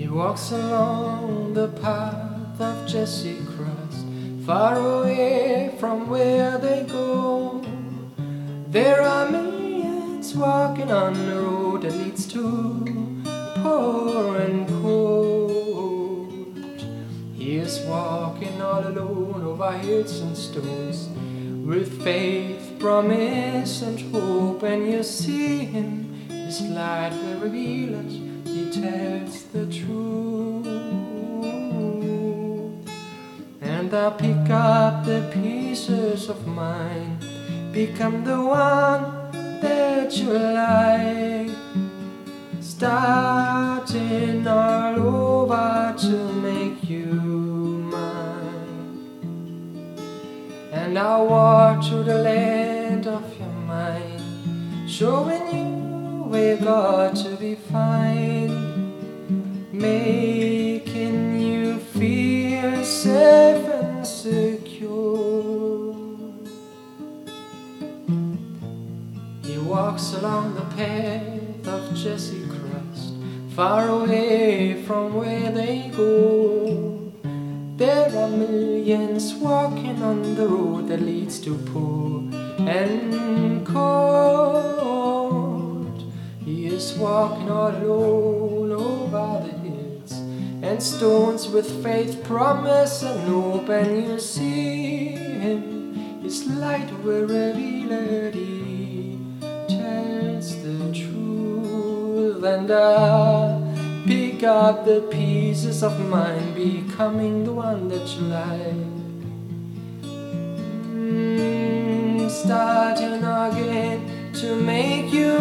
He walks along the path of Jesse Christ, far away from where they go. There are millions walking on the road that leads to poor and cold. He is walking all alone over hills and stones, with faith, promise and hope. And you see him, his light will reveal it, he tells the truth. And I pick up the pieces of mine, become the one that you like, starting all over to make you mine. And I walk through the land of your mind, showing you where God to be found, making you feel safe and secure. He walks along the path of Jesse Christ, far away from where they go. There are millions walking on the road that leads to poor and cold. He is walking all alone over the hills and stones, with faith, promise and hope. And you see him, his light will reveal it, he tells the truth. And I pick up the pieces of mine, becoming the one that you like, starting again to make you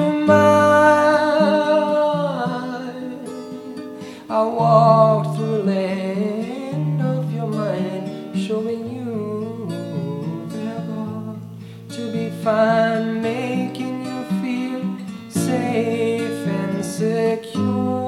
mine. I walk through the land of your mind, showing you where God to be found, making you feel safe and secure.